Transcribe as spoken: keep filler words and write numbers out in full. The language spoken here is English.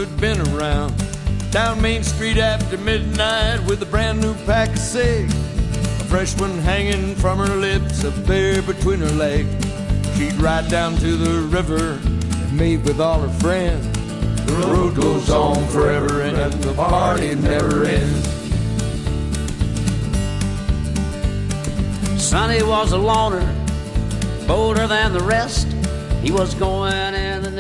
who'd been around. Down Main Street after midnight with a brand new pack of cigs, a fresh one hanging from her lips, a bear between her legs. She'd ride down to the river and meet with all her friends. The road goes on forever and the party never ends. Sonny was a loner, bolder than the rest. He was going in the